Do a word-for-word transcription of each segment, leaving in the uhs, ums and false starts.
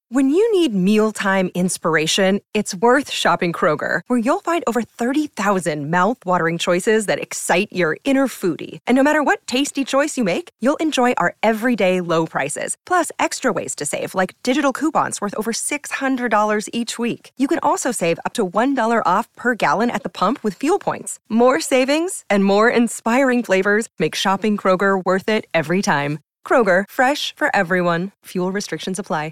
When you need mealtime inspiration, it's worth shopping Kroger, where you'll find over thirty thousand mouth-watering choices that excite your inner foodie. And no matter what tasty choice you make, you'll enjoy our everyday low prices, plus extra ways to save, like digital coupons worth over six hundred dollars each week. You can also save up to one dollar off per gallon at the pump with fuel points. More savings and more inspiring flavors make shopping Kroger worth it every time. Kroger, fresh for everyone. Fuel restrictions apply.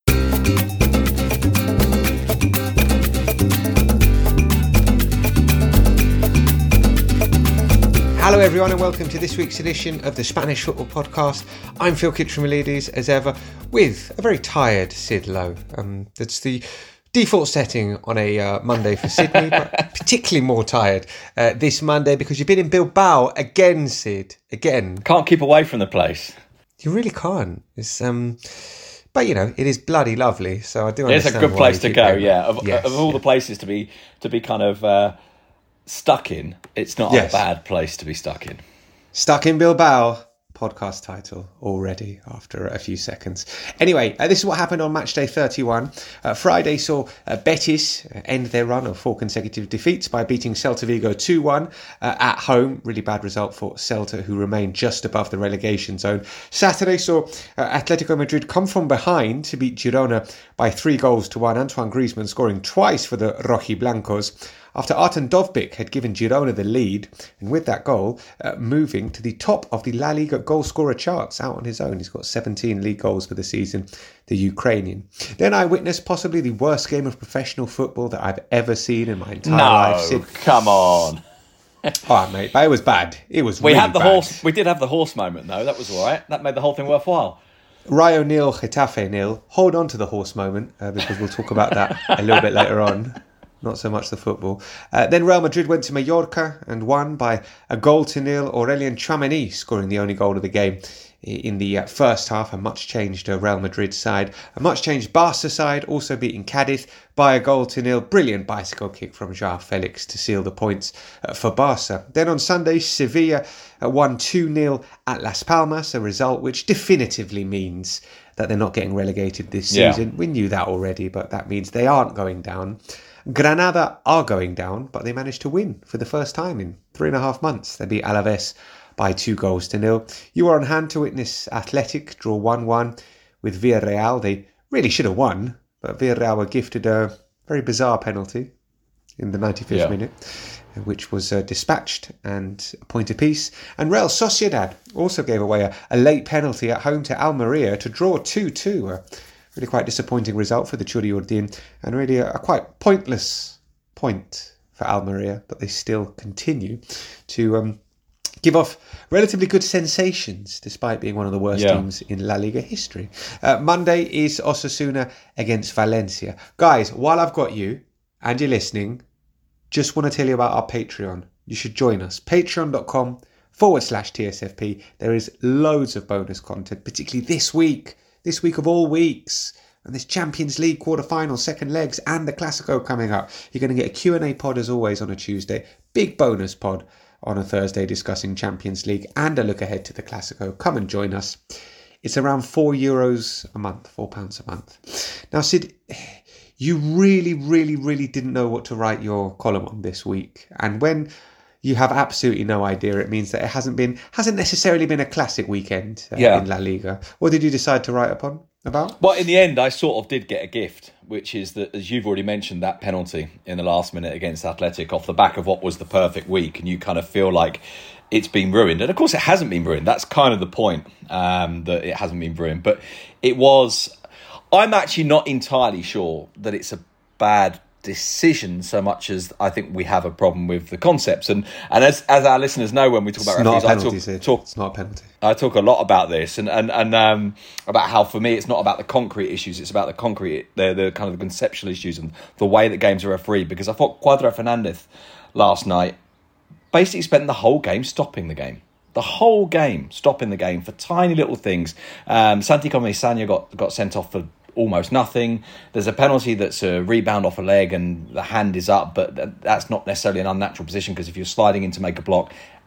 Hello everyone and welcome to this week's edition of the Spanish Football Podcast. I'm Phil Kitchen-Milides, as ever, with a very tired Sid Lowe. Um, that's the default setting on a uh, Monday for Sydney, but particularly more tired uh, this Monday because you've been in Bilbao again, Sid, again. Can't keep away from the place. You really can't. It's um, but you know, it is bloody lovely. So I do It's understand. a good place to go. Going. Yeah, of, Yes, of all yeah. the places to be to be kind of uh, stuck in, it's not Yes. a bad place to be stuck in. Stuck in Bilbao. Podcast title already after a few seconds. Anyway, uh, this is what happened on match day thirty-one. Uh, Friday saw uh, Betis end their run of four consecutive defeats by beating Celta Vigo two one uh, at home. Really bad result for Celta, who remain just above the relegation zone. Saturday saw uh, Atletico Madrid come from behind to beat Girona by three goals to one. Antoine Griezmann scoring twice for the Rojiblancos, after Artem Dovbyk had given Girona the lead, and with that goal, uh, moving to the top of the La Liga goal scorer charts out on his own. He's got seventeen league goals for the season, the Ukrainian. Then I witnessed possibly the worst game of professional football that I've ever seen in my entire No, life. Sid- come on. All right, mate, but it was bad. It was We really had the bad. horse. We did have the horse moment though. That was all right. That made the whole thing worthwhile. Rayo nil, Getafe nil. Hold on to the horse moment uh, because we'll talk about that a little bit later on. Not so much the football. Uh, then Real Madrid went to Mallorca and won by a goal to nil. Aurelien Tchouameni scoring the only goal of the game in the uh, first half. A much changed uh, Real Madrid side. A much changed Barca side also beating Cadiz by a goal to nil. Brilliant bicycle kick from João Felix to seal the points uh, for Barca. Then on Sunday, Sevilla uh, won two nil at Las Palmas, a result which definitively means that they're not getting relegated this season. Yeah. We knew that already, but that means they aren't going down. Granada are going down, but they managed to win for the first time in three and a half months. They beat Alaves by two goals to nil. You were on hand to witness Athletic draw one one with Villarreal. They really should have won, but Villarreal were gifted a very bizarre penalty in the ninety-fifth Yeah. minute, which was uh, dispatched and a point apiece. And Real Sociedad also gave away a, a late penalty at home to Almeria to draw two two. A really quite disappointing result for the Churi Urdin, and really a, a quite pointless point for Almeria, but they still continue to um, give off relatively good sensations despite being one of the worst Yeah. teams in La Liga history. Uh, Monday is Osasuna against Valencia. Guys, while I've got you and you're listening, just want to tell you about our Patreon. You should join us. Patreon.com forward slash TSFP. There is loads of bonus content, particularly this week. This week of all weeks. And this Champions League quarter-final, second legs, and the Clasico coming up. You're going to get a Q and A pod as always on a Tuesday. Big bonus pod on a Thursday discussing Champions League and a look ahead to the Clasico. Come and join us. It's around four euros a month, four pounds a month. Now, Sid, you really, really, really didn't know what to write your column on this week. And when you have absolutely no idea, it means that it hasn't been, hasn't necessarily been a classic weekend uh, Yeah. in La Liga. What did you decide to write upon about? Well, in the end, I sort of did get a gift, which is that, as you've already mentioned, that penalty in the last minute against Athletic off the back of what was the perfect week, and you kind of feel like it's been ruined. And of course, it hasn't been ruined. That's kind of the point, um, that it hasn't been ruined. But it was... I'm actually not entirely sure that it's a bad decision so much as I think we have a problem with the concepts. And and as as our listeners know, when we talk about It's not a referees, penalty, I Sid. talk, talk It's not a penalty. I talk a lot about this and and and um, about how for me it's not about the concrete issues, it's about the concrete, the the kind of the conceptual issues and the way that games are refereed. Because I thought Cuadra Fernandez last night basically spent the whole game stopping the game. The whole game stopping the game for tiny little things. Um, Santi Comesaña got got sent off for almost nothing. There's a penalty that's a rebound off a leg and the hand is up, but that's not necessarily an unnatural position, because if you're sliding in to make a block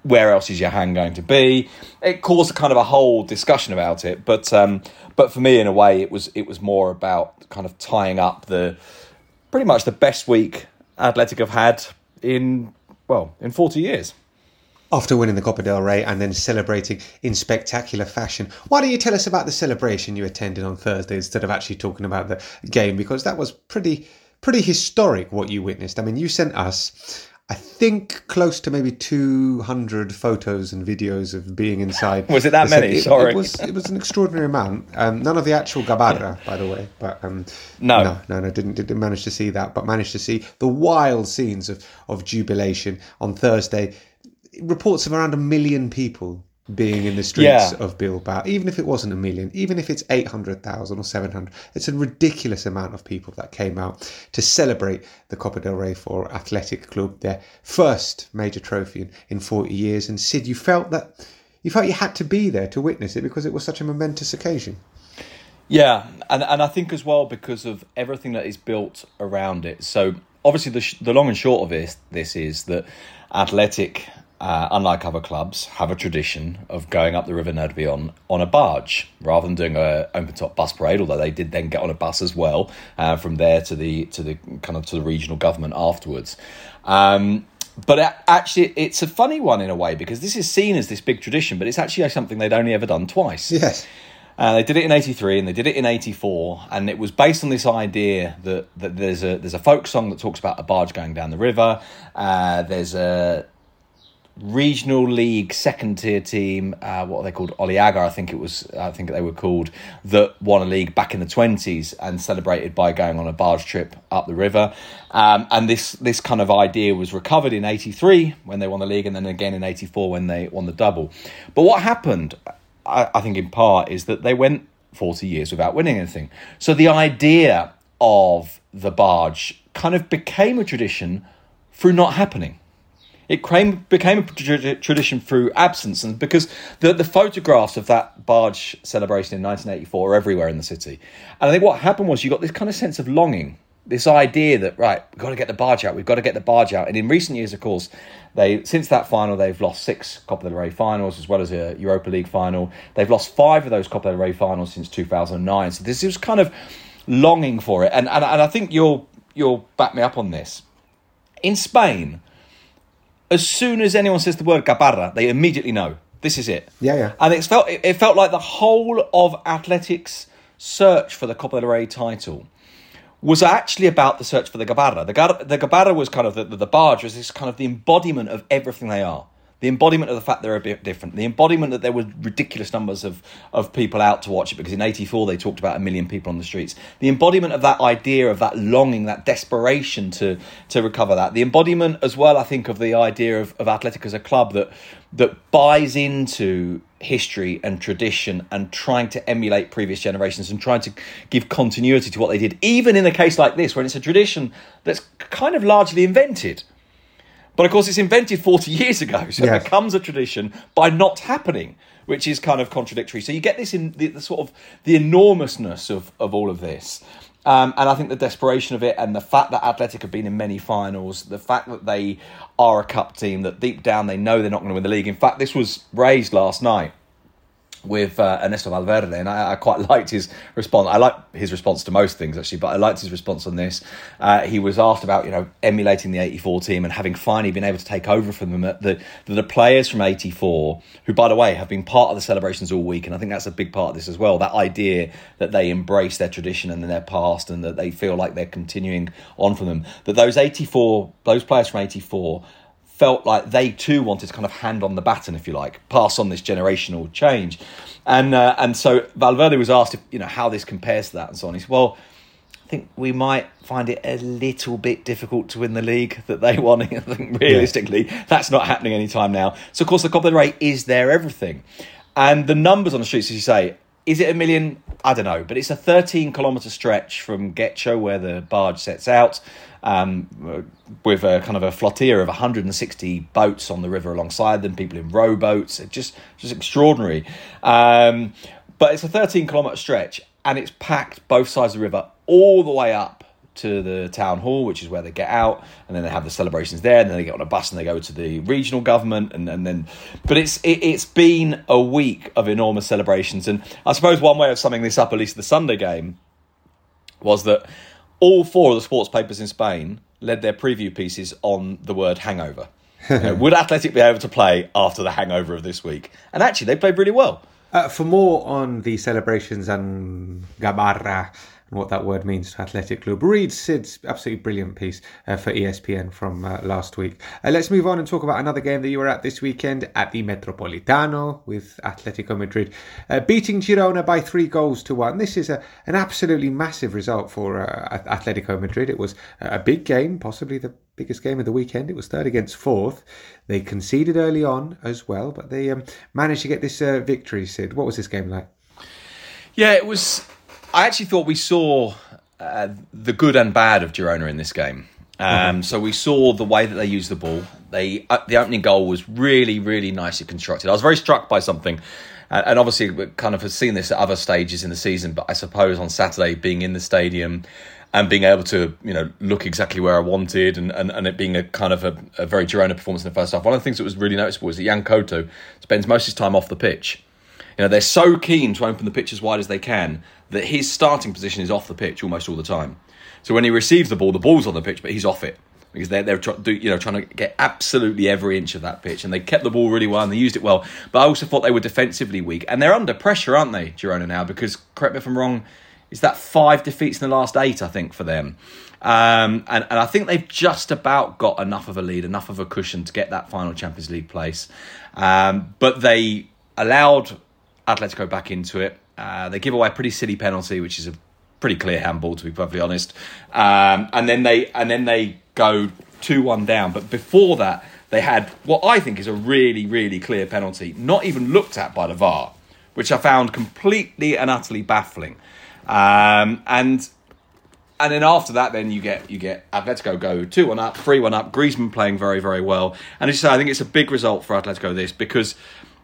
where else is Johan going to be? It caused a kind of a whole discussion about it. But um, but for me, in a way, it was it was more about kind of tying up the pretty much the best week Athletic have had in, well, in forty years. After winning the Copa del Rey and then celebrating in spectacular fashion. Why don't you tell us about the celebration you attended on Thursday instead of actually talking about the game? Because that was pretty pretty historic what you witnessed. I mean, you sent us, I think, close to maybe two hundred photos and videos of being inside. Was it that many? It, Sorry. It was, it was an extraordinary amount. Um, none of the actual Gabarra, by the way. But um, no. no, no, no, didn't, didn't manage to see that, but managed to see the wild scenes of, of jubilation on Thursday. Reports of around a million people being in the streets yeah. of Bilbao, even if it wasn't a million, even if it's eight hundred thousand or seven hundred, it's a ridiculous amount of people that came out to celebrate the Copa del Rey for Athletic Club, their first major trophy in, in forty years. And Sid, you felt that you felt you had to be there to witness it because it was such a momentous occasion. Yeah, and and I think as well because of everything that is built around it. So obviously the sh- the long and short of this this is that Athletic, Uh, unlike other clubs, have a tradition of going up the River Nervión on a barge rather than doing a open-top bus parade. Although they did then get on a bus as well uh, from there to the to the kind of to the regional government afterwards. Um, but actually, it's a funny one in a way because this is seen as this big tradition, but it's actually something they'd only ever done twice. Yes. Uh, they did it in eighty-three and they did it in eighty-four, and it was based on this idea that, that there's a there's a folk song that talks about a barge going down the river. Uh, there's a regional league second tier team, uh, what are they called? Oliaga, I think it was. I think they were called, that won a league back in the twenties and celebrated by going on a barge trip up the river. Um, and this this kind of idea was recovered in eighty-three when they won the league, and then again in eighty-four when they won the double. But what happened, I, I think in part, is that they went forty years without winning anything. So the idea of the barge kind of became a tradition through not happening. It came, became a tra- tradition through absence, and because the, the photographs of that barge celebration in nineteen eighty-four are everywhere in the city. And I think what happened was you got this kind of sense of longing, this idea that, right, we've got to get the barge out, we've got to get the barge out. And in recent years, of course, they since that final, they've lost six Copa del Rey finals, as well as a Europa League final. They've lost five of those Copa del Rey finals since two thousand nine. So this is kind of longing for it. And, and, and I think you'll you'll back me up on this. In Spain, as soon as anyone says the word Gabarra, they immediately know this is it. Yeah, yeah. And it's felt it felt like the whole of Athletic's search for the Copa del Rey title was actually about the search for the Gabarra. The, the Gabarra was kind of the, the, the barge was this kind of the embodiment of everything they are. The embodiment of the fact they're a bit different. The embodiment that there were ridiculous numbers of, of people out to watch it, because in eighty-four they talked about a million people on the streets. The embodiment of that idea, of that longing, that desperation to to recover that. The embodiment as well, I think, of the idea of, of Athletic as a club that that buys into history and tradition and trying to emulate previous generations and trying to give continuity to what they did, even in a case like this, when it's a tradition that's kind of largely invented. But of course, it's invented forty years ago, so yes. It becomes a tradition by not happening, which is kind of contradictory. So you get this in the, the sort of the enormousness of, of all of this. Um, and I think the desperation of it, and the fact that Athletic have been in many finals, the fact that they are a cup team, that deep down they know they're not going to win the league. In fact, this was raised last night with uh, Ernesto Valverde, and I, I quite liked his response. I like his response to most things, actually, but I liked his response on this. Uh, he was asked about, you know, emulating the eighty-four team and having finally been able to take over from them. The, the, the players from eighty-four, who, by the way, have been part of the celebrations all week, and I think that's a big part of this as well, that idea that they embrace their tradition and their past, and that they feel like they're continuing on from them, that those eighty-four, those players from eighty-four felt like they too wanted to kind of hand on the baton, if you like, pass on this generational change. And uh, and so Valverde was asked if, you know, how this compares to that and so on. He said, well, I think we might find it a little bit difficult to win the league that they won. I think realistically, yeah. That's not happening anytime now. So of course the Copa del Rey is their everything. And the numbers on the streets, as you say, is it a million? I don't know. But it's a thirteen kilometre stretch from Getxo, where the barge sets out, um, with a kind of a flotilla of one hundred sixty boats on the river alongside them, people in rowboats. It's just, just extraordinary. Um, but it's a thirteen kilometre stretch, and it's packed both sides of the river all the way up to the town hall, which is where they get out, and then they have the celebrations there, and then they get on a bus and they go to the regional government, and, and then. But it's it, it's been a week of enormous celebrations, and I suppose one way of summing this up, at least the Sunday game, was that all four of the sports papers in Spain led their preview pieces on the word hangover. You know, would Athletic be able to play after the hangover of this week? And actually, they played really well. Uh, for more on the celebrations and Gabarra and what that word means to Athletic Club, read Sid's absolutely brilliant piece uh, for E S P N from uh, last week. Uh, let's move on and talk about another game that you were at this weekend at the Metropolitano with Atletico Madrid uh, beating Girona by three goals to one. This is a, an absolutely massive result for uh, Atletico Madrid. It was a big game, possibly the biggest game of the weekend. It was third against fourth. They conceded early on as well, but they um, managed to get this uh, victory, Sid. What was this game like? Yeah, it was... I actually thought we saw uh, the good and bad of Girona in this game. Um, mm-hmm. So we saw the way that they used the ball. They uh, the opening goal was really, really nicely constructed. I was very struck by something, uh, and obviously we kind of have seen this at other stages in the season, but I suppose on Saturday, being in the stadium and being able to, you know, look exactly where I wanted, and, and, and it being a kind of a, a very Girona performance in the first half. One of the things that was really noticeable is that Jan Couto spends most of his time off the pitch. You know, they're so keen to open the pitch as wide as they can that his starting position is off the pitch almost all the time. So when he receives the ball, the ball's on the pitch, but he's off it because they're they're try, do, you know trying to get absolutely every inch of that pitch, and they kept the ball really well and they used it well. But I also thought they were defensively weak, and they're under pressure, aren't they, Girona now? Because correct me if I'm wrong, is that five defeats in the last eight? I think for them. Um, and, and I think they've just about got enough of a lead, enough of a cushion to get that final Champions League place. Um, but they allowed Atletico back into it. Uh, they give away a pretty silly penalty, which is a pretty clear handball, to be perfectly honest. Um, and then they and then they go two one down. But before that, they had what I think is a really, really clear penalty, not even looked at by the V A R, which I found completely and utterly baffling. Um, and and then after that, then you get you get Atletico go two one up, three one up. Griezmann playing very, very well. And as you say, I think it's a big result for Atletico, this, because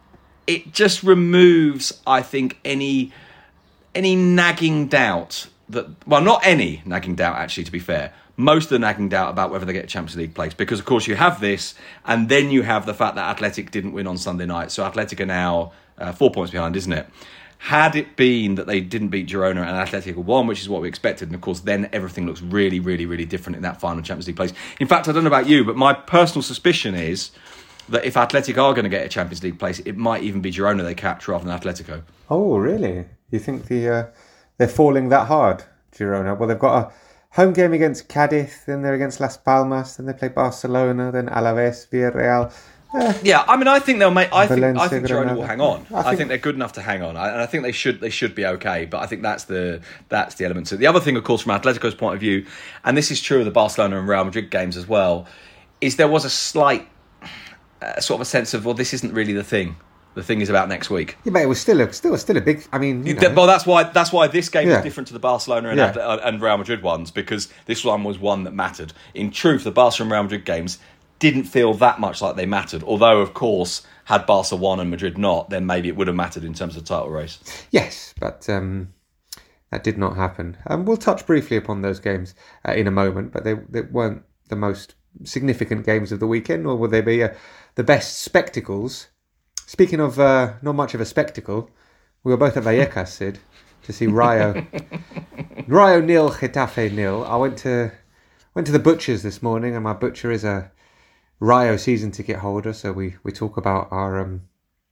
it just removes, I think, any any nagging doubt that, well, not any nagging doubt, actually, to be fair. Most of the nagging doubt about whether they get a Champions League place. Because, of course, you have this, and then you have the fact that Athletic didn't win on Sunday night. So Athletic are now uh, four points behind, isn't it? Had it been that they didn't beat Girona and Athletic won, which is what we expected, and of course then everything looks really, really, really different in that final Champions League place. In fact, I don't know about you, but my personal suspicion is that if Athletic are going to get a Champions League place, it might even be Girona they catch rather than Atletico. Oh, really? You think the uh, they're falling that hard, Girona? Well, they've got a home game against Cadiz, then they're against Las Palmas, then they play Barcelona, then Alaves, Villarreal. Eh. Yeah, I mean, I think they'll make. I Valencia, think I think Girona Granada. will hang on. I I think- think, they're good enough to hang on, I, and I think they should they should be okay. But I think that's the that's the element. So the other thing, of course, from Atletico's point of view, and this is true of the Barcelona and Real Madrid games as well, is there was a slight uh, sort of a sense of, well, this isn't really the thing. The thing is about next week. Yeah, but it was still a, still, still a big. I mean, you know. Well, that's why that's why this game Yeah. was different to the Barcelona and, Yeah. Atl- and Real Madrid ones, because this one was one that mattered. In truth, the Barca and Real Madrid games didn't feel that much like they mattered. Although, of course, had Barca won and Madrid not, then maybe it would have mattered in terms of the title race. Yes, but um, that did not happen. Um, we'll touch briefly upon those games uh, in a moment, but they, they weren't the most significant games of the weekend, nor will they be uh, the best spectacles. Speaking of uh, not much of a spectacle, we were both at Vallecas, Sid, to see Rayo. Rayo nil, Getafe nil. I went to went to the butcher's this morning, and my butcher is a Rayo season ticket holder, so we, we talk about our um,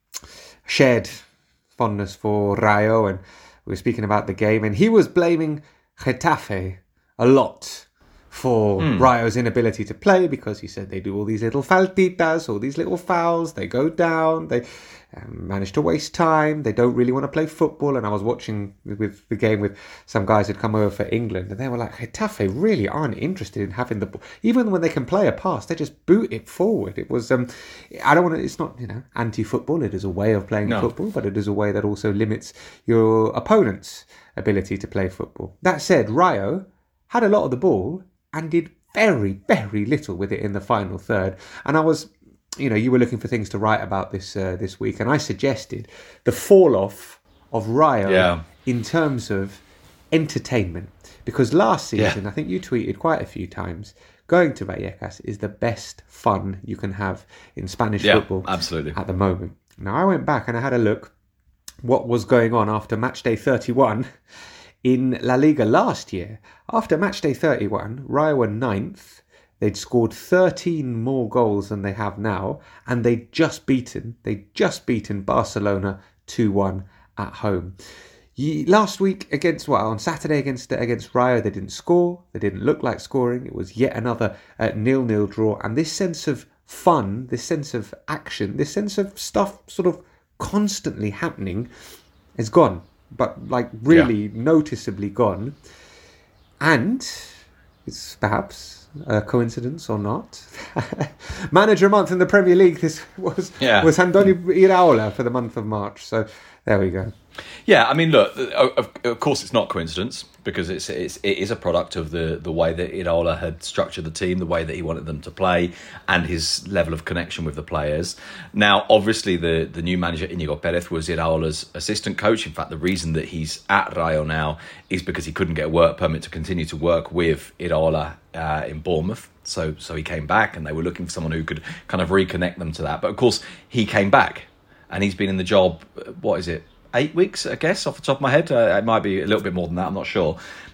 shared fondness for Rayo, and we were speaking about the game, and he was blaming Getafe a lot for mm. Rayo's inability to play, because he said they do all these little faltitas, all these little fouls, they go down, they um, manage to waste time, they don't really want to play football. And I was watching with, with the game with some guys who'd come over for England, and they were like, Getafe really aren't interested in having the ball. Even when they can play a pass, they just boot it forward. It was, um, I don't want to, it's not, you know, anti-football, it is a way of playing No. football, but it is a way that also limits your opponent's ability to play football. That said, Rayo had a lot of the ball and did very, very little with it in the final third. And I was, you know, you were looking for things to write about this uh, this week, and I suggested the fall off of Rayo Yeah. in terms of entertainment. Because last season, Yeah. I think you tweeted quite a few times, going to Vallecas is the best fun you can have in Spanish Yeah, football absolutely. at the moment. Now, I went back and I had a look what was going on after match day thirty-one in La Liga last year. After match day thirty-one, Rayo were ninth. They'd scored thirteen more goals than they have now, and they'd just beaten, they'd just beaten Barcelona two one at home. Ye- Last week against, well, on Saturday against against Rayo, they didn't score. They didn't look like scoring. It was yet another uh, nil-nil draw. And this sense of fun, this sense of action, this sense of stuff sort of constantly happening is gone. But like really Yeah. noticeably gone. And it's perhaps a coincidence or not. Manager month in the Premier League this was Yeah. was Andoni Iraola for the month of March. So there we go. Yeah, I mean, look, of, of course it's not coincidence because it's, it's it is a product of the, the way that Iraola had structured the team, the way that he wanted them to play, and his level of connection with the players. Now, obviously, the, the new manager, Íñigo Pérez, was Iraola's assistant coach. In fact, the reason that he's at Rayo now is because he couldn't get a work permit to continue to work with Iraola uh, in Bournemouth. So, so he came back, and they were looking for someone who could kind of reconnect them to that. But of course, he came back, and he's been in the job, what is it? Eight weeks, I guess, off the top of my head. Uh, it might be a little bit more than that, I'm not sure.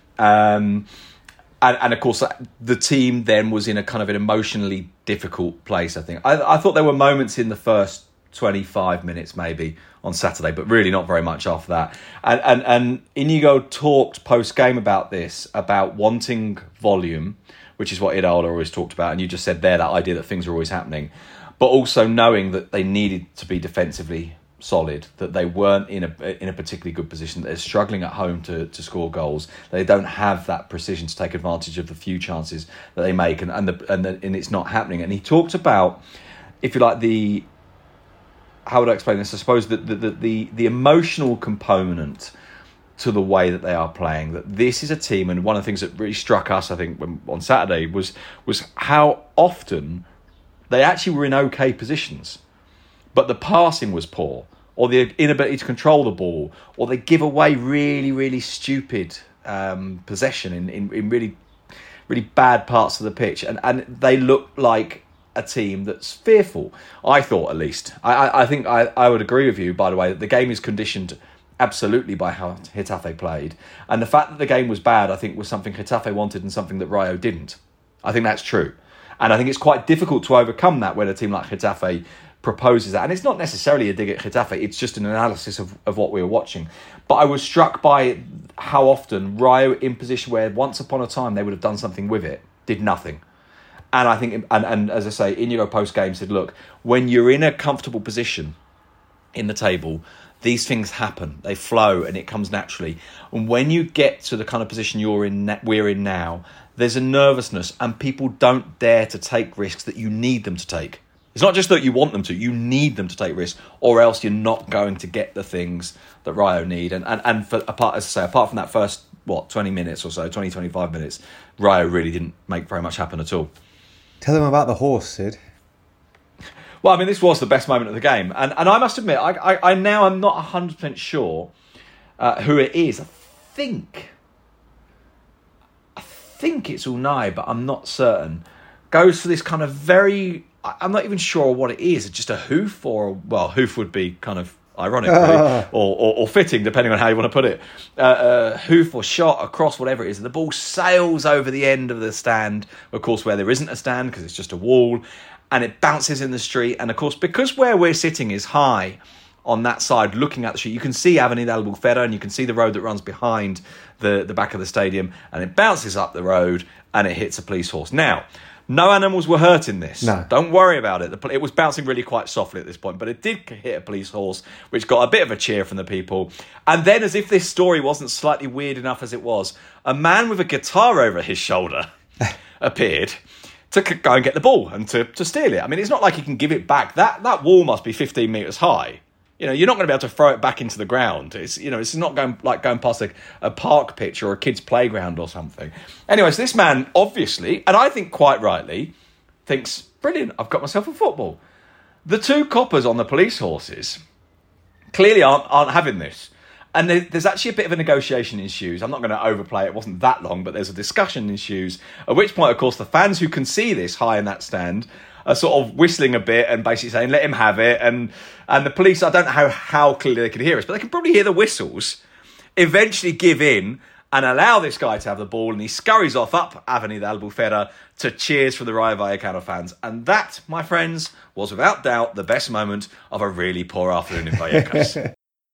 Um, and, and of course, the team then was in a kind of an emotionally difficult place, I think. I, I thought there were moments in the first twenty-five minutes, maybe, on Saturday, but really not very much after that. And, and, and Íñigo talked post-game about this, about wanting volume, which is what Iraola always talked about. And you just said there, that idea that things are always happening. But also knowing that they needed to be defensively solid, that they weren't in a in a particularly good position, that they're struggling at home to, to score goals, they don't have that precision to take advantage of the few chances that they make, and and the, and, the, and it's not happening. And he talked about, if you like, the how would I explain this? I suppose that the, the the the emotional component to the way that they are playing. That this is a team, and one of the things that really struck us, I think, when, on Saturday was was how often they actually were in okay positions, but the passing was poor, or the inability to control the ball, or they give away really, really stupid um, possession in, in, in really, really bad parts of the pitch. And, and they look like a team that's fearful, I thought, at least. I, I, I think I, I would agree with you, by the way, that the game is conditioned absolutely by how Getafe played. And the fact that the game was bad, I think, was something Getafe wanted and something that Rayo didn't. I think that's true. And I think it's quite difficult to overcome that when a team like Getafe proposes that. And it's not necessarily a dig at Getafe, it's just an analysis of, of what we were watching. But I was struck by how often Rayo, in position where once upon a time they would have done something with it, did nothing. And I think, and, and as I say, Íñigo post-game said, look, when you're in a comfortable position in the table, these things happen, they flow, and it comes naturally. And when you get to the kind of position you're in, we're in now, there's a nervousness, and people don't dare to take risks that you need them to take. It's not just that you want them to, you need them to take risks, or else you're not going to get the things that Rayo need. And and, and for, apart, as I say, apart from that first, what, twenty minutes or so, twenty, twenty-five minutes, Rayo really didn't make very much happen at all. Tell them about the horse, Sid. Well, I mean, this was the best moment of the game. And and I must admit, I, I, I now am not one hundred percent sure uh, who it is. I think, I think it's Unai, but I'm not certain. Goes for this kind of very... I'm not even sure what it is. It's just a hoof, or, well, hoof would be kind of ironic, really, or, or, or fitting, depending on how you want to put it. Uh, uh, hoof or shot across, whatever it is. The ball sails over the end of the stand, of course, where there isn't a stand because it's just a wall, and it bounces in the street. And, of course, because where we're sitting is high on that side, looking at the street, you can see Avenida Albufera, and you can see the road that runs behind the, the back of the stadium, and it bounces up the road, and it hits a police horse. Now, no animals were hurt in this. No. Don't worry about it. It was bouncing really quite softly at this point, but it did hit a police horse, which got a bit of a cheer from the people. And then, as if this story wasn't slightly weird enough as it was, a man with a guitar over his shoulder appeared to go and get the ball and to, to steal it. I mean, it's not like he can give it back. That that wall must be fifteen metres high. You know, you're not going to be able to throw it back into the ground. It's, you know, it's not going like going past a, a park pitch or a kid's playground or something. Anyways, this man obviously, and I think quite rightly, thinks, brilliant, I've got myself a football. The two coppers on the police horses clearly aren't aren't having this. And there, there's actually a bit of a negotiation ensues. I'm not going to overplay it. It wasn't that long, but there's a discussion ensues. At which point, of course, the fans who can see this high in that stand are sort of whistling a bit and basically saying, let him have it. And and the police, I don't know how, how clearly they can hear us, but they can probably hear the whistles, eventually give in and allow this guy to have the ball. And he scurries off up Avenida Albufera to cheers from the Rayo Vallecano fans. And that, my friends, was without doubt the best moment of a really poor afternoon in Vallecas.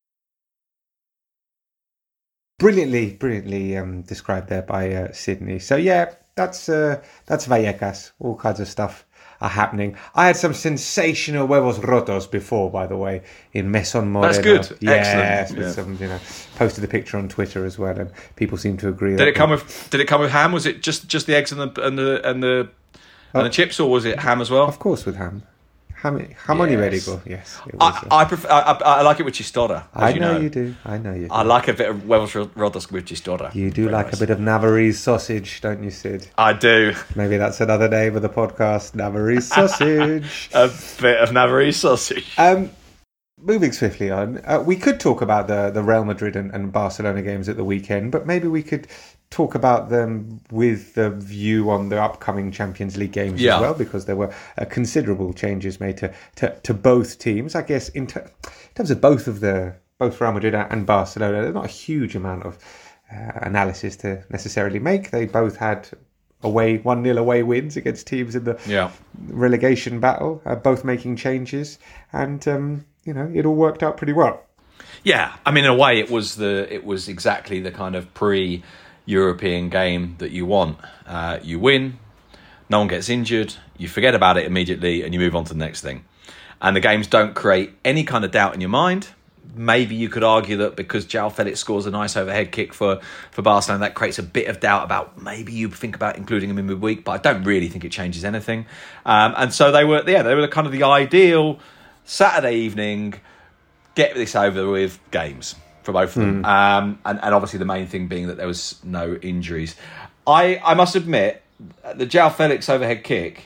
Brilliantly, brilliantly um, described there by uh, Sydney. So yeah, that's uh, that's Vallecas. All kinds of stuff are happening. I had some sensational huevos rotos before, by the way, in Mesón Moreno. That's good. Yes, Excellent. with Yeah. some, you know, posted the picture on Twitter as well, and people seem to agree. Did that it come with Did it come with ham? Was it just, just the eggs and the and the and the and the chips, or was it ham as well? Of course, with ham. Ham, hamon Yes. ibérico, yes. It was, I, uh, I prefer. I, I, I like it with chistorra. As I you know, know you do. I know you do. I like a bit of huevos rotos with chistorra. You do Very like nice. a bit of Navarrese sausage, don't you, Sid? I do. Maybe that's another name of the podcast, Navarrese sausage. A bit of Navarrese sausage. Um, moving swiftly on, uh, we could talk about the, the Real Madrid and, and Barcelona games at the weekend, but maybe we could talk about them with the view on the upcoming Champions League games Yeah. as well, because there were uh, considerable changes made to, to, to both teams. I guess in, ter- in terms of both of the both Real Madrid and Barcelona, there's not a huge amount of uh, analysis to necessarily make. They both had away one nil away wins against teams in the Yeah. relegation battle, uh, both making changes, and um, you know, it all worked out pretty well. Yeah, I mean, in a way, it was the it was exactly the kind of pre-European game that you want. Uh, you win, no one gets injured, you forget about it immediately, and you move on to the next thing. And the games don't create any kind of doubt in your mind. Maybe you could argue that because João Felix scores a nice overhead kick for, for Barcelona, that creates a bit of doubt about maybe you think about including him in midweek, but I don't really think it changes anything. Um, and so they were, yeah, they were kind of the ideal Saturday evening, get this over with games for both of them. Mm. Um, and, and obviously the main thing being that there was no injuries. I, I must admit, the João Felix overhead kick,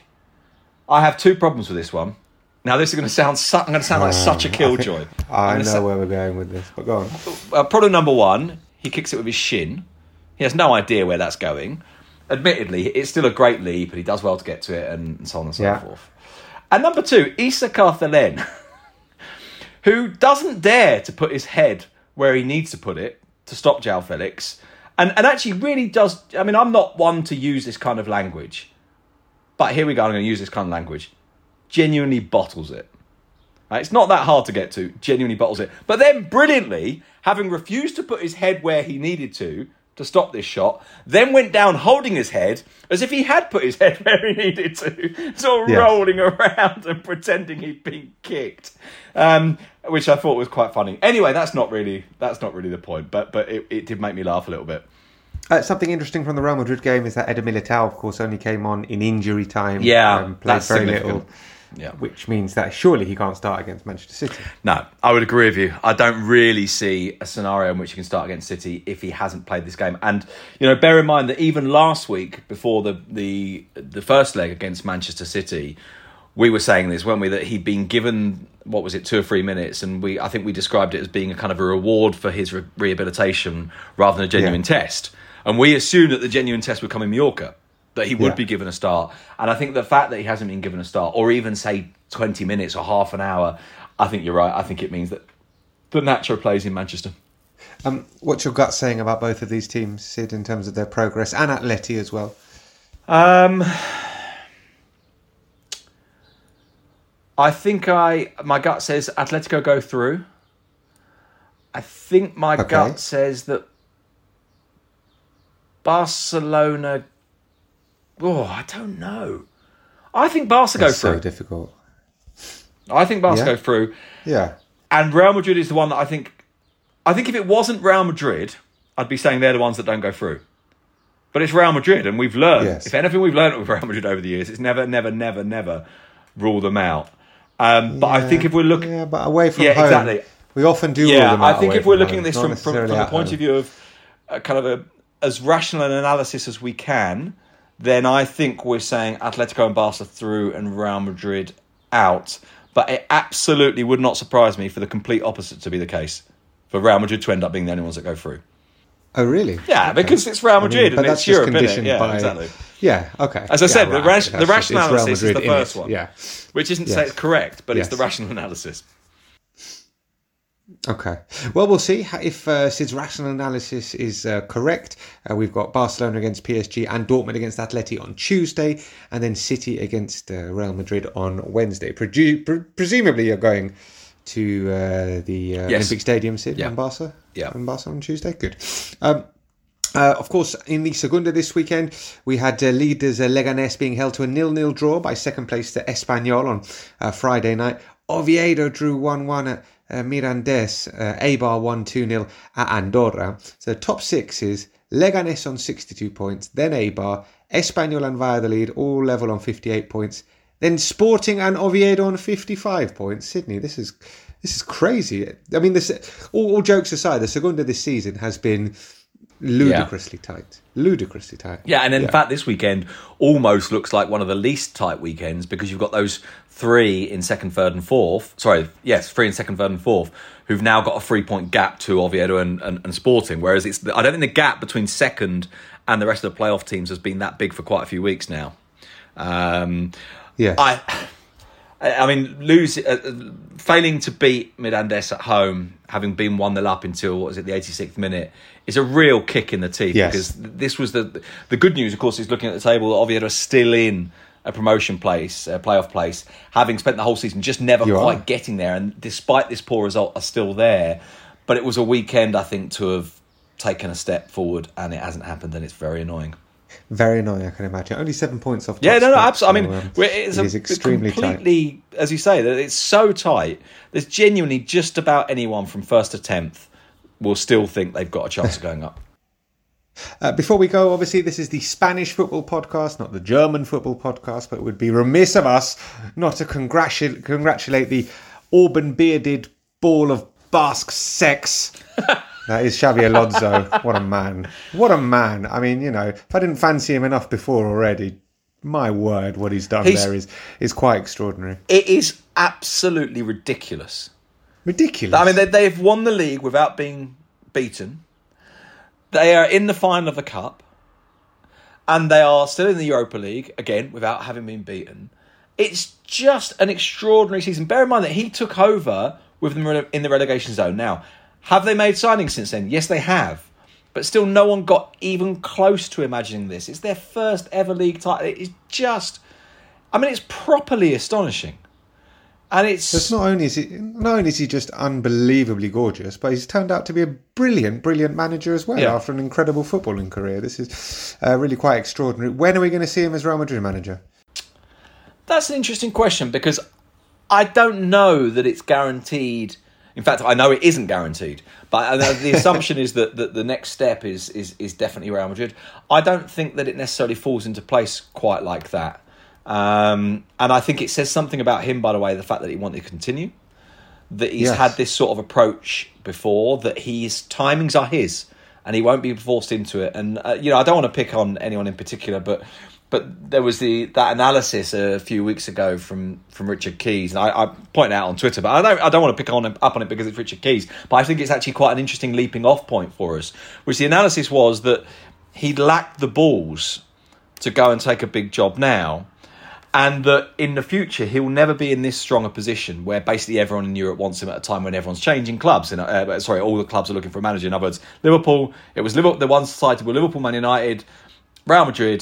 I have two problems with this one. Now, this is going to sound su- I'm going to sound like um, such a killjoy. I, I know sa- where we're going with this, but go on. Uh, problem number one, he kicks it with his shin. He has no idea where that's going. Admittedly, it's still a great leap, and he does well to get to it, and so on and so yeah. forth. And number two, Issa Cartelen, who doesn't dare to put his head where he needs to put it to stop João Felix, and, and actually really does... I mean, I'm not one to use this kind of language, but here we go, I'm going to use this kind of language. Genuinely bottles it. Right? It's not that hard to get to. Genuinely bottles it. But then, brilliantly, having refused to put his head where he needed to to stop this shot, then went down holding his head as if he had put his head where he needed to, sort of yes. rolling around and pretending he'd been kicked, um, which I thought was quite funny. Anyway, that's not really that's not really the point, but but it, it did make me laugh a little bit. Uh, something interesting from the Real Madrid game is that Eder Militao, of course, only came on in injury time. Yeah, um, played that's very significant. little. Yeah. Which means that surely he can't start against Manchester City. No, I would agree with you. I don't really see a scenario in which he can start against City if he hasn't played this game. And, you know, bear in mind that even last week, before the the, the first leg against Manchester City, we were saying this, weren't we, that he'd been given, what was it, two or three minutes, and we I think we described it as being a kind of a reward for his re- rehabilitation rather than a genuine yeah. test. And we assumed that the genuine test would come in Mallorca, that he would yeah. be given a start. And I think the fact that he hasn't been given a start, or even, say, twenty minutes or half an hour, I think you're right. I think it means that the Nacho plays in Manchester. Um, what's your gut saying about both of these teams, Sid, in terms of their progress, and Atleti as well? Um, I think I my gut says Atletico go through. I think my okay. gut says that Barcelona... Oh, I don't know. I think Barca go That's through. so difficult. I think Barca yeah. go through. Yeah. And Real Madrid is the one that I think... I think if it wasn't Real Madrid, I'd be saying they're the ones that don't go through. But it's Real Madrid, and we've learned... Yes. If anything we've learned with Real Madrid over the years, it's never, never, never, never rule them out. Um, but yeah. I think if we're looking... Yeah, but away from yeah, home... Exactly. We often do yeah, rule them out I think away if we're from looking home, at this not from, from, from the point home. of view of a kind of a, as rational an analysis as we can... then I think we're saying Atletico and Barca through and Real Madrid out. But it absolutely would not surprise me for the complete opposite to be the case. for Real Madrid to end up being the only ones that go through. Oh, really? Yeah, okay. Because it's Real Madrid I mean, and it's Europe, isn't it? Yeah, by... exactly. Yeah, okay. As I yeah, said, right, the, rash, okay. the rational just, analysis is the first it. one. Yeah. Which isn't yes. to say it's correct, but yes. it's the rational analysis. Okay. Well, we'll see if uh, Sid's rational analysis is uh, correct. Uh, we've got Barcelona against P S G and Dortmund against Atleti on Tuesday, and then City against uh, Real Madrid on Wednesday. Pre- pre- presumably, you're going to uh, the uh, yes. Olympic Stadium, Sid, yeah. in Barca? Yeah. In Barca on Tuesday? Good. Um, Uh, of course, in the Segunda this weekend, we had uh, leaders uh, Leganés being held to a nil-nil draw by second place to Espanyol on uh, Friday night. Oviedo drew one one at uh, Mirandés. Uh, Eibar won two nil at Andorra. So top six is Leganés on sixty-two points, then Eibar, Espanyol and Valladolid all level on fifty-eight points, then Sporting and Oviedo on fifty-five points. Sydney, this is this is crazy. I mean, this all, all jokes aside, the Segunda this season has been ludicrously yeah. tight. Ludicrously tight. Yeah, and in yeah. fact, this weekend almost looks like one of the least tight weekends because you've got those three in second, third and fourth. Sorry, yes, three in second, third and fourth, who've now got a three-point gap to Oviedo and, and, and Sporting, whereas it's I don't think the gap between second and the rest of the playoff teams has been that big for quite a few weeks now. Um, yeah. I... I mean, lose, uh, failing to beat Mirandés at home, having been one nil up until, what was it, the eighty-sixth minute, is a real kick in the teeth. Yes. Because this was the the good news, of course, is looking at the table that Oviedo are still in a promotion place, a playoff place, having spent the whole season just never you quite are. getting there. And despite this poor result, are still there. But it was a weekend, I think, to have taken a step forward, and it hasn't happened, and it's very annoying. Very annoying, I can imagine. Only seven points off. Yeah, no, no, absolutely. So, I mean, um, it's it a, is extremely completely, tight. as you say, that it's so tight. There's genuinely just about anyone from first to tenth will still think they've got a chance of going up. Uh, before we go, obviously, this is the Spanish football podcast, not the German football podcast, but it would be remiss of us not to congratulate, congratulate the auburn-bearded ball of Basque sex. That is Xabi Alonso. What a man. What a man. I mean, you know, if I didn't fancy him enough before already, my word, what he's done he's, there is, is quite extraordinary. It is absolutely ridiculous. Ridiculous. I mean, they, they've won the league without being beaten. They are in the final of the Cup. And they are still in the Europa League, again, without having been beaten. It's just an extraordinary season. Bear in mind that he took over with them in the relegation zone. Now, have they made signings since then? Yes, they have. But still, no one got even close to imagining this. It's their first ever league title. It's just... I mean, it's properly astonishing. And it's... Just not only is he, not only is he just unbelievably gorgeous, but he's turned out to be a brilliant, brilliant manager as well yeah. after an incredible footballing career. This is uh, really quite extraordinary. When are we going to see him as Real Madrid manager? That's an interesting question because I don't know that it's guaranteed... In fact, I know it isn't guaranteed, but the assumption is that, that the next step is, is is definitely Real Madrid. I don't think that it necessarily falls into place quite like that. Um, and I think it says something about him, by the way, the fact that he wanted to continue, that he's yes. had this sort of approach before, that his timings are his and he won't be forced into it. And, uh, you know, I don't want to pick on anyone in particular, but... But there was the that analysis a few weeks ago from, from Richard Keys, and I, I pointed out on Twitter. But I don't I don't want to pick on him, up on it because it's Richard Keys. But I think it's actually quite an interesting leaping off point for us. Which the analysis was that he lacked the balls to go and take a big job now, and that in the future he'll never be in this strong a position where basically everyone in Europe wants him at a time when everyone's changing clubs. And uh, sorry, all the clubs are looking for a manager. In other words, Liverpool. It was Liverpool. The one side were Liverpool, Man United, Real Madrid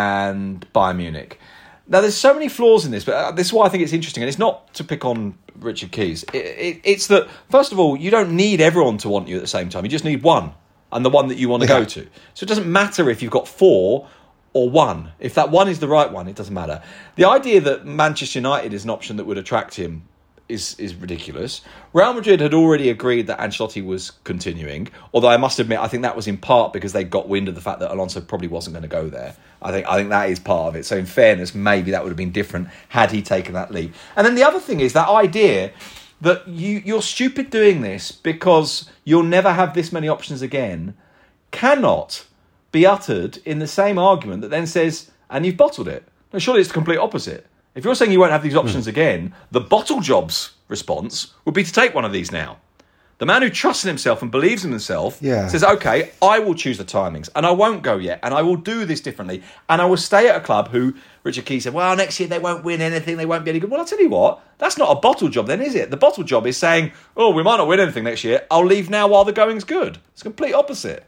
and Bayern Munich. Now, there's so many flaws in this, but this is why I think it's interesting. And it's not to pick on Richard Keys. It, it, it's that, first of all, you don't need everyone to want you at the same time. You just need one, and the one that you want to yeah. go to. So it doesn't matter if you've got four or one. If that one is the right one, it doesn't matter. The idea that Manchester United is an option that would attract him is is ridiculous. Real Madrid had already agreed that Ancelotti was continuing, although I must admit I think that was in part because they got wind of the fact that Alonso probably wasn't going to go there. I think I think that is part of it. So in fairness, maybe that would have been different had he taken that leap. And then the other thing is that idea that you you're stupid doing this because you'll never have this many options again cannot be uttered in the same argument that then says, and you've bottled it. No, surely it's the complete opposite. If you're saying you won't have these options mm. again, the bottle jobs response would be to take one of these now. The man who trusts in himself and believes in himself yeah. says, okay, I will choose the timings and I won't go yet and I will do this differently and I will stay at a club who, Richard Keys said, well, next year they won't win anything, they won't be any good. Well, I'll tell you what, that's not a bottle job then, is it? The bottle job is saying, oh, we might not win anything next year, I'll leave now while the going's good. It's the complete opposite.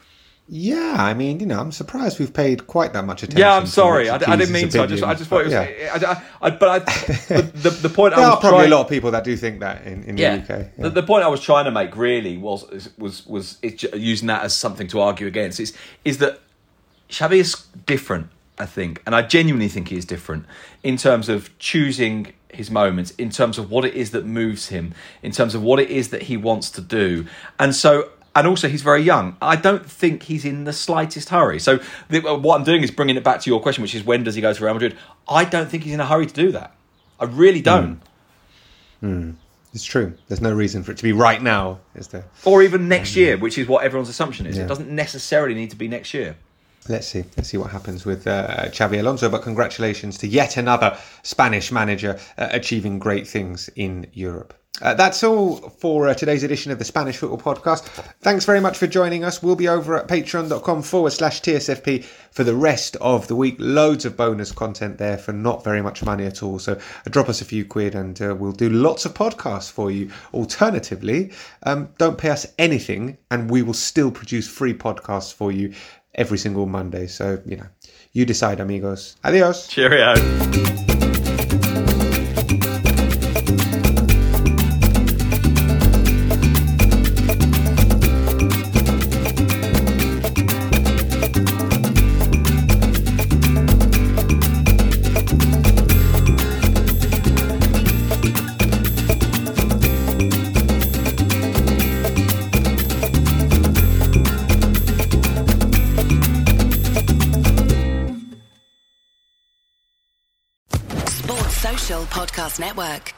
Yeah, I mean, you know, I'm surprised we've paid quite that much attention. Yeah, I'm sorry. I, I didn't mean opinion, to. I just, I just thought it was. Yeah. I, I, I, but I, the, the, the point there I was are probably trying, a lot of people that do think that in, in yeah, the U K. Yeah. The, the point I was trying to make really was was was it's using that as something to argue against. Is is that Xavi is different, I think, and I genuinely think he is different in terms of choosing his moments, in terms of what it is that moves him, in terms of what it is that he wants to do, and so. And also, he's very young. I don't think he's in the slightest hurry. So the, what I'm doing is bringing it back to your question, which is when does he go to Real Madrid? I don't think he's in a hurry to do that. I really don't. Mm. Mm. It's true. There's no reason for it to be right now, is there? Or even next year, which is what everyone's assumption is. Yeah. It doesn't necessarily need to be next year. Let's see. Let's see what happens with uh, Xabi Alonso. But congratulations to yet another Spanish manager uh, achieving great things in Europe. Uh, that's all for uh, today's edition of the Spanish Football Podcast. Thanks very much for joining us. We'll be over at patreon.com forward slash TSFP for the rest of the week. Loads of bonus content there for not very much money at all. So uh, drop us a few quid and uh, we'll do lots of podcasts for you. Alternatively, um, don't pay us anything and we will still produce free podcasts for you every single Monday. So, you know, you decide, amigos. Adios. Cheerio. Podcast Network.